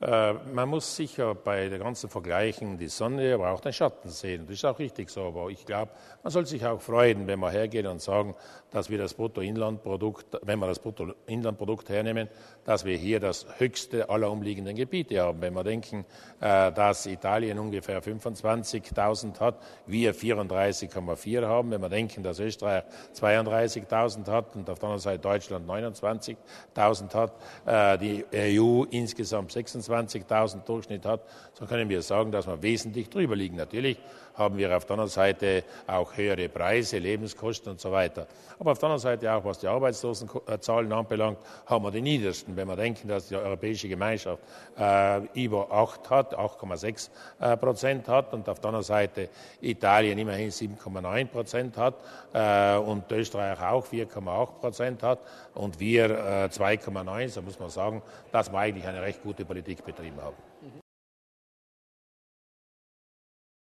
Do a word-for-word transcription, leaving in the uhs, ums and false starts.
Äh, man muss sicher bei den ganzen Vergleichen die Sonne, aber auch den Schatten sehen. Das ist auch richtig so. Aber ich glaube, man soll sich auch freuen, wenn wir hergehen und sagen, dass wir das Bruttoinlandprodukt, wenn wir das Bruttoinlandprodukt hernehmen, dass wir hier das höchste aller umliegenden Gebiete haben. Wenn wir denken, äh, dass Italien ungefähr fünfundzwanzigtausend hat, wir vierunddreißig Komma vier haben. Wenn wir denken, dass Österreich zweiunddreißigtausend hat und auf der anderen Seite Deutschland neunundzwanzigtausend hat, äh, die E U insgesamt sechsundzwanzigtausend Durchschnitt hat, so können wir sagen, dass wir wesentlich drüber liegen. Natürlich haben wir auf der anderen Seite auch höhere Preise, Lebenskosten und so weiter. Aber auf der anderen Seite auch, was die Arbeitslosenzahlen anbelangt, haben wir die niedrigsten. Wenn wir denken, dass die Europäische Gemeinschaft äh, über acht hat, acht Komma sechs Prozent hat und auf der anderen Seite Italien immerhin sieben Komma neun Prozent hat äh, und Österreich auch vier Komma acht Prozent hat und wir äh, zwei Komma neun, so muss man sagen, dass wir eigentlich eine recht gute Politik betrieben haben.